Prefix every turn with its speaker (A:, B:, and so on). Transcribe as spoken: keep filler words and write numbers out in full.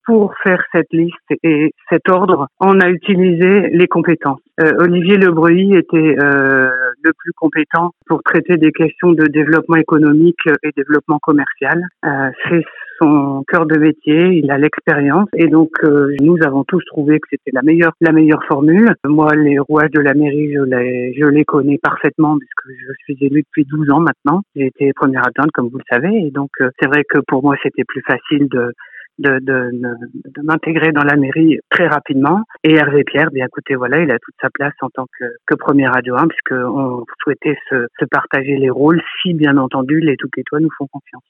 A: pour faire cette liste et cet ordre, on a utilisé les compétences. Euh, Olivier Lebreuil était euh, le plus compétent pour traiter des questions de développement économique et développement commercial. Euh, c'est son cœur de métier, il a l'expérience et donc euh, nous avons tous trouvé que c'était la meilleure la meilleure formule. Moi, les rouages de la mairie, je les je les connais parfaitement puisque je suis élue depuis douze ans maintenant. J'ai été première adjointe comme vous le savez et donc euh, c'est vrai que pour moi c'était plus facile de De, de, de, de m'intégrer dans la mairie très rapidement. Et Hervé Pierre, bien écoutez, voilà, il a toute sa place en tant que, que premier adjoint, puisqu'on souhaitait se, se partager les rôles si, bien entendu, les Touquetois nous font confiance.